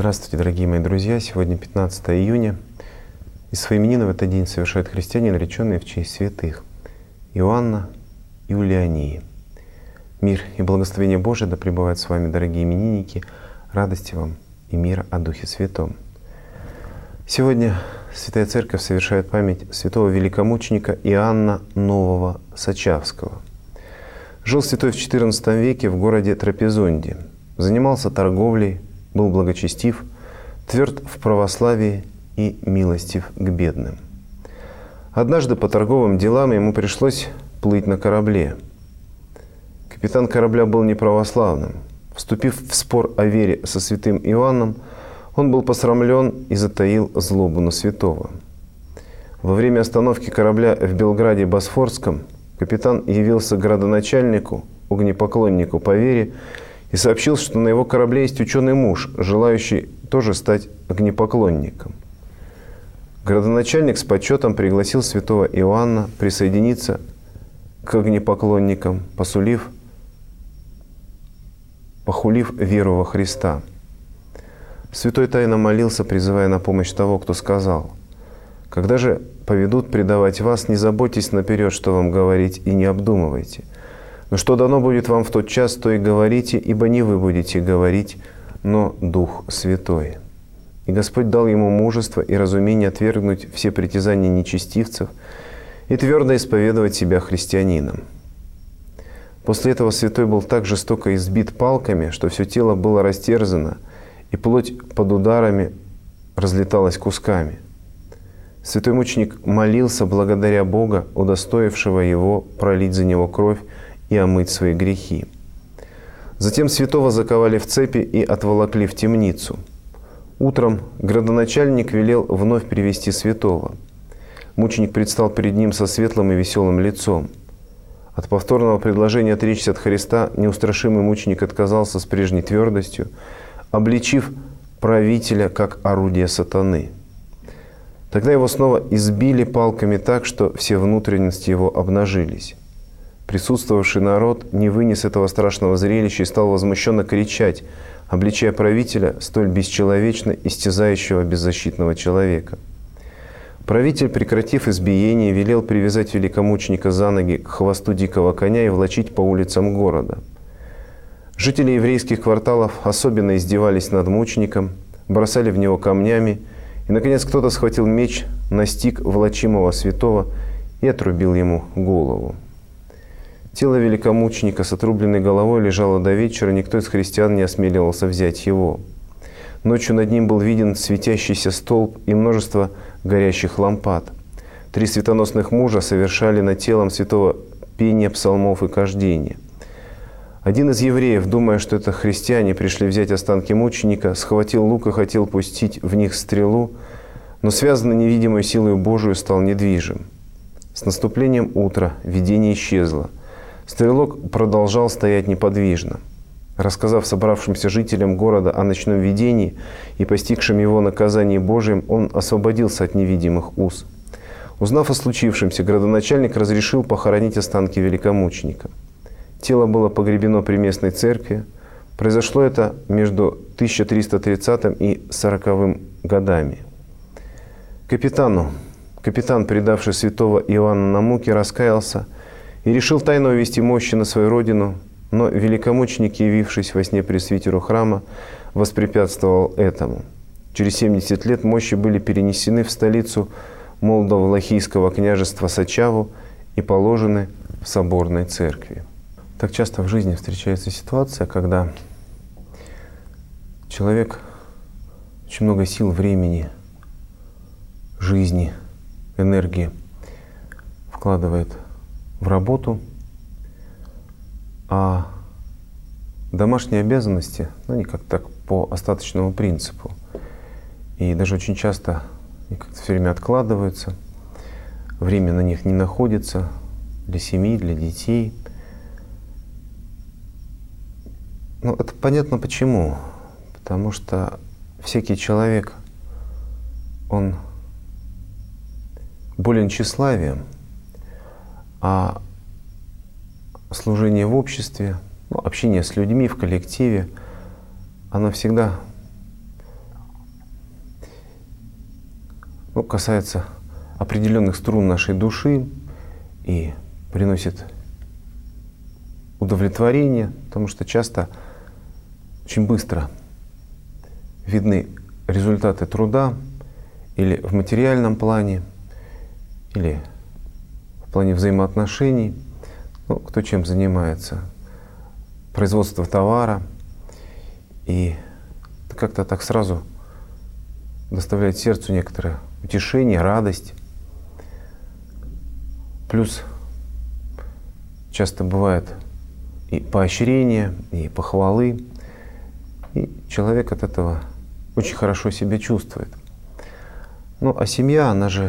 Здравствуйте, дорогие мои друзья! Сегодня 15 июня, и свои именины в этот день совершают христиане, нареченные в честь святых Иоанна и Иулиании. Мир и благословение Божие да пребывают с вами, дорогие именинники, радости вам и мира о Духе Святом. Сегодня Святая Церковь совершает память святого великомученика Иоанна Нового Сачавского. Жил святой в XIV веке в городе Трапезунде, занимался торговлей, был благочестив, тверд в православии и милостив к бедным. Однажды по торговым делам ему пришлось плыть на корабле. Капитан корабля был неправославным. Вступив в спор о вере со святым Иоанном, он был посрамлен и затаил злобу на святого. Во время остановки корабля в Белграде Босфорском капитан явился градоначальнику, огнепоклоннику по вере, и сообщил, что на его корабле есть ученый муж, желающий тоже стать огнепоклонником. Градоначальник с почетом пригласил святого Иоанна присоединиться к огнепоклонникам, похулив веру во Христа. Святой тайно молился, призывая на помощь того, кто сказал: «Когда же поведут предавать вас, не заботьтесь наперед, что вам говорить, и не обдумывайте. Но что дано будет вам в тот час, то и говорите, ибо не вы будете говорить, но Дух Святой». И Господь дал ему мужество и разумение отвергнуть все притязания нечестивцев и твердо исповедовать себя христианином. После этого святой был так жестоко избит палками, что все тело было растерзано, и плоть под ударами разлеталась кусками. Святой мученик молился, благодаря Бога, удостоившего его пролить за него кровь и омыть свои грехи. Затем святого заковали в цепи и отволокли в темницу. Утром градоначальник велел вновь привести святого. Мученик предстал перед ним со светлым и веселым лицом. От повторного предложения отречься от Христа неустрашимый мученик отказался с прежней твердостью, обличив правителя как орудие сатаны. Тогда его снова избили палками так, что все внутренности его обнажились. Присутствовавший народ не вынес этого страшного зрелища и стал возмущенно кричать, обличая правителя, столь бесчеловечно истязающего беззащитного человека. Правитель, прекратив избиение, велел привязать великомученика за ноги к хвосту дикого коня и влачить по улицам города. Жители еврейских кварталов особенно издевались над мучеником, бросали в него камнями, и, наконец, кто-то схватил меч, настиг влачимого святого и отрубил ему голову. Тело великомученика с отрубленной головой лежало до вечера, никто из христиан не осмеливался взять его. Ночью над ним был виден светящийся столб и множество горящих лампад. 3 светоносных мужа совершали над телом святого пение псалмов и кождения. Один из евреев, думая, что это христиане пришли взять останки мученика, схватил лук и хотел пустить в них стрелу, но связанный невидимой силой Божию стал недвижим. С наступлением утра видение исчезло. Стрелок продолжал стоять неподвижно. Рассказав собравшимся жителям города о ночном видении и постигшем его наказании Божьем, он освободился от невидимых уз. Узнав о случившемся, градоначальник разрешил похоронить останки великомученика. Тело было погребено при местной церкви. Произошло это между 1330 и 40 годами. Капитан, предавший святого Иоанна на муки, раскаялся и решил тайно увести мощи на свою родину, но великомученик, явившись во сне пресвитеру храма, воспрепятствовал этому. Через 70 лет мощи были перенесены в столицу Молдово-Лахийского княжества Сачаву и положены в соборной церкви. Так часто в жизни встречается ситуация, когда человек очень много сил, времени, жизни, энергии вкладывает в работу, а домашние обязанности, они как-то так по остаточному принципу. И даже очень часто они как-то все время откладываются, время на них не находится для семьи, для детей. Ну, это понятно почему. Потому что всякий человек, он болен тщеславием, а служение в обществе, общение с людьми в коллективе, оно всегда касается определенных струн нашей души и приносит удовлетворение, потому что часто очень быстро видны результаты труда или в материальном плане, или в плане взаимоотношений, кто чем занимается, производство товара, и как-то так сразу доставляет сердцу некоторое утешение, радость. Плюс часто бывает и поощрение, и похвалы, и человек от этого очень хорошо себя чувствует. А семья, она же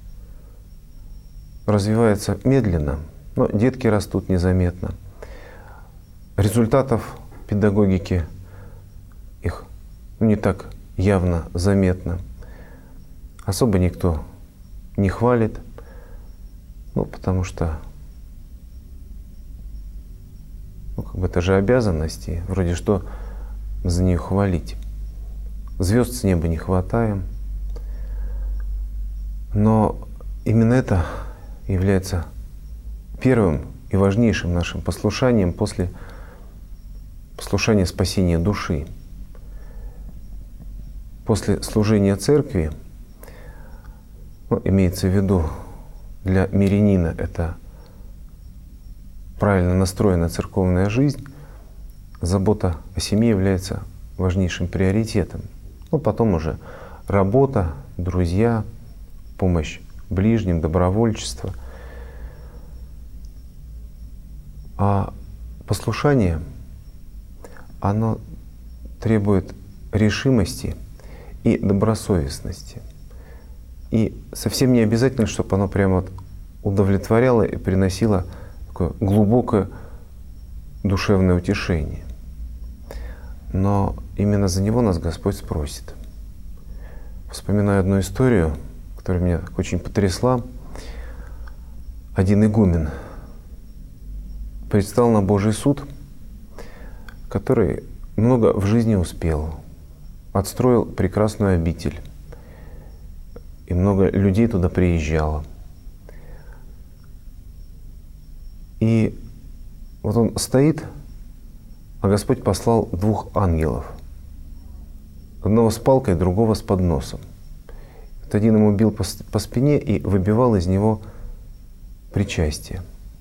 развивается медленно, но детки растут незаметно. Результатов педагогики их не так явно заметно. Особо никто не хвалит, потому что это же обязанности, вроде что за нее хвалить. Звезд с неба не хватаем. Но именно это является первым и важнейшим нашим послушанием после послушания спасения души. После служения церкви, имеется в виду для мирянина это правильно настроенная церковная жизнь, забота о семье является важнейшим приоритетом. Потом уже работа, друзья, помощь ближним, добровольчество. А послушание, оно требует решимости и добросовестности. И совсем не обязательно, чтобы оно прямо удовлетворяло и приносило такое глубокое душевное утешение. Но именно за него нас Господь спросит. Вспоминаю одну историю, которая меня очень потрясла. Один игумен предстал на Божий суд, который много в жизни успел, отстроил прекрасную обитель, и много людей туда приезжало. И он стоит, а Господь послал 2 ангелов. Одного с палкой, другого с подносом. Один ему бил по спине и выбивал из него причастие.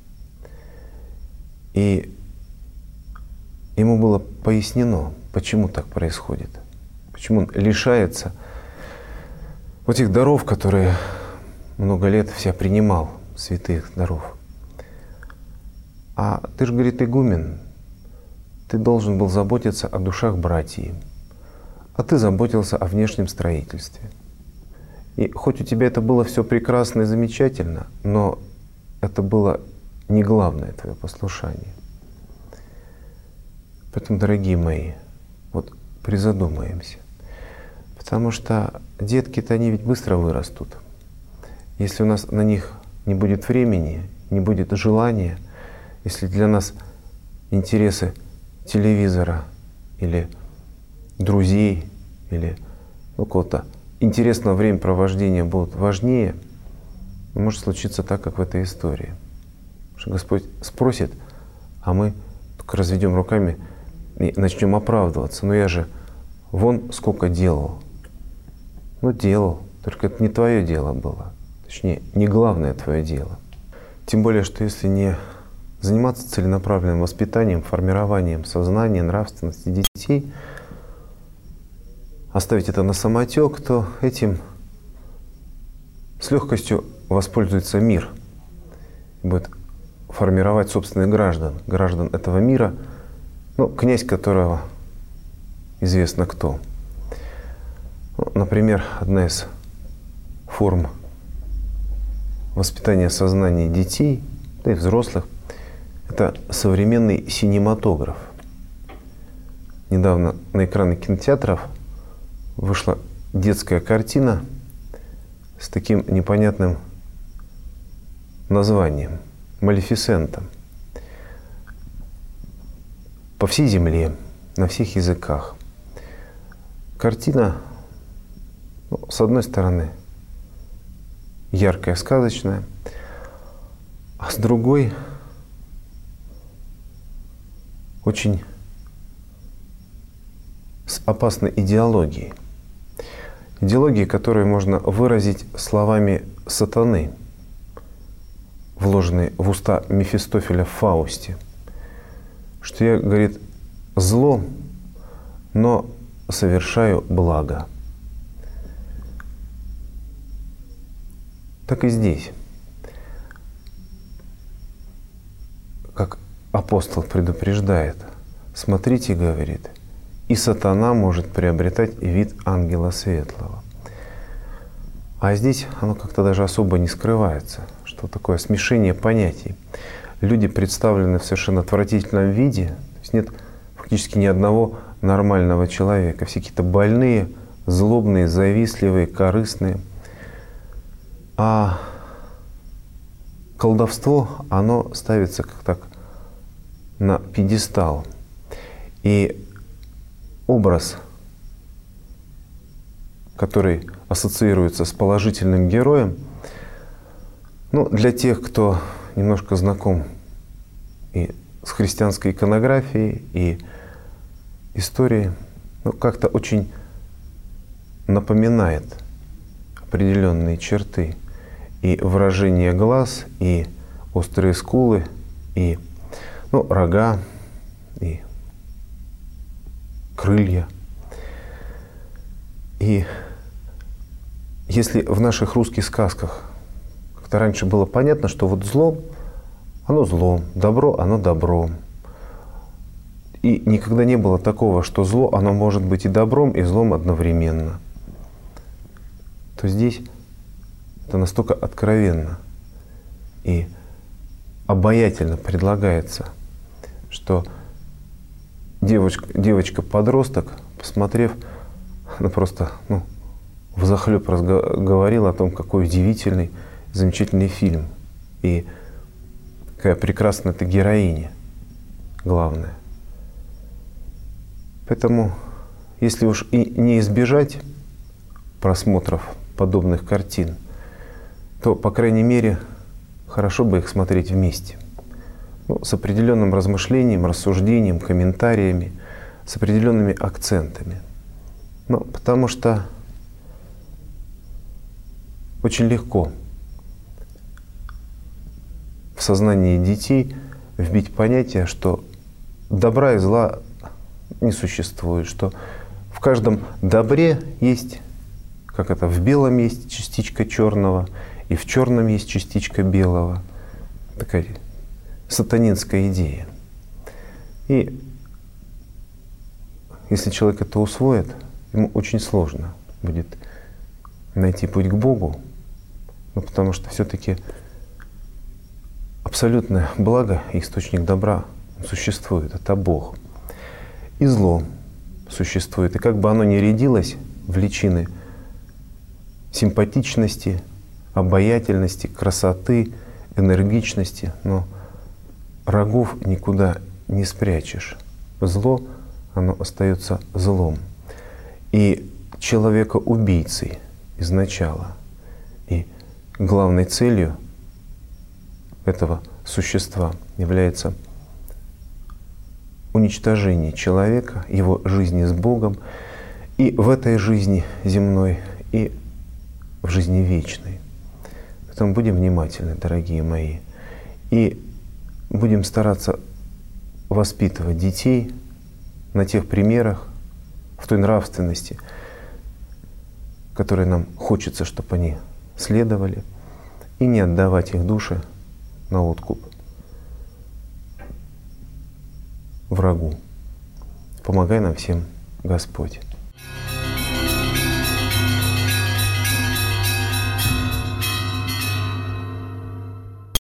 И ему было пояснено, почему так происходит. Почему он лишается этих даров, которые много лет в себя принимал, святых даров. А ты же, говорит, игумен, ты должен был заботиться о душах братьев, а ты заботился о внешнем строительстве. И хоть у тебя это было все прекрасно и замечательно, но это было не главное твое послушание. Поэтому, дорогие мои, призадумаемся. Потому что детки-то, они ведь быстро вырастут. Если у нас на них не будет времени, не будет желания, если для нас интересы телевизора или друзей, или какого-то интересного времяпровождения будут важнее, может случиться так, как в этой истории. Что Господь спросит, а мы только разведем руками и начнем оправдываться. Я же вон сколько делал. Делал, только это не твое дело было. Точнее, не главное твое дело. Тем более, что если не заниматься целенаправленным воспитанием, формированием сознания, нравственности детей, оставить это на самотек, то этим с легкостью воспользуется мир. Будет формировать собственных граждан этого мира, князь которого известно кто. Например, одна из форм воспитания сознания детей, да и взрослых, это современный синематограф. Недавно на экраны кинотеатров вышла детская картина с таким непонятным названием «Малефисента». По всей земле, на всех языках. Картина, с одной стороны, яркое, сказочное, а с другой очень с опасной идеологией. Идеологией, которую можно выразить словами сатаны, вложенные в уста Мефистофеля в Фаусте, что я, говорит, зло, но совершаю благо. Так и здесь. Как апостол предупреждает, смотрите, говорит, и сатана может приобретать вид ангела светлого. А здесь оно как-то даже особо не скрывается, что такое смешение понятий. Люди представлены в совершенно отвратительном виде, то есть нет фактически ни одного нормального человека. Все какие-то больные, злобные, завистливые, корыстные. А колдовство, оно ставится как так на пьедестал. И образ, который ассоциируется с положительным героем, ну, для тех, кто немножко знаком и с христианской иконографией, и историей, ну, как-то очень напоминает определенные черты. И выражение глаз, и острые скулы, и рога, и крылья. И если в наших русских сказках как-то раньше было понятно, что вот зло, оно зло, добро, оно добро. И никогда не было такого, что зло, оно может быть и добром, и злом одновременно. То здесь это настолько откровенно и обаятельно предлагается, что девочка-подросток, посмотрев, она просто взахлеб говорила о том, какой удивительный, замечательный фильм. И какая прекрасная эта героиня главная. Поэтому, если уж и не избежать просмотров подобных картин, то, по крайней мере, хорошо бы их смотреть вместе. С определенным размышлением, рассуждением, комментариями, с определенными акцентами. Потому что очень легко в сознании детей вбить понятие, что добра и зла не существует, что в каждом добре есть, как это, в белом есть частичка черного, и в черном есть частичка белого. Такая сатанинская идея. И если человек это усвоит, ему очень сложно будет найти путь к Богу, потому что все-таки абсолютное благо и источник добра существует, это Бог. И зло существует. И как бы оно ни рядилось в личины симпатичности, обаятельности, красоты, энергичности, но рогов никуда не спрячешь. Зло, оно остается злом. И человека-убийцей изначала. И главной целью этого существа является уничтожение человека, его жизни с Богом, и в этой жизни земной, и в жизни вечной. Поэтому будем внимательны, дорогие мои, и будем стараться воспитывать детей на тех примерах, в той нравственности, которой нам хочется, чтобы они следовали, и не отдавать их души на откуп врагу. Помогай нам всем, Господь.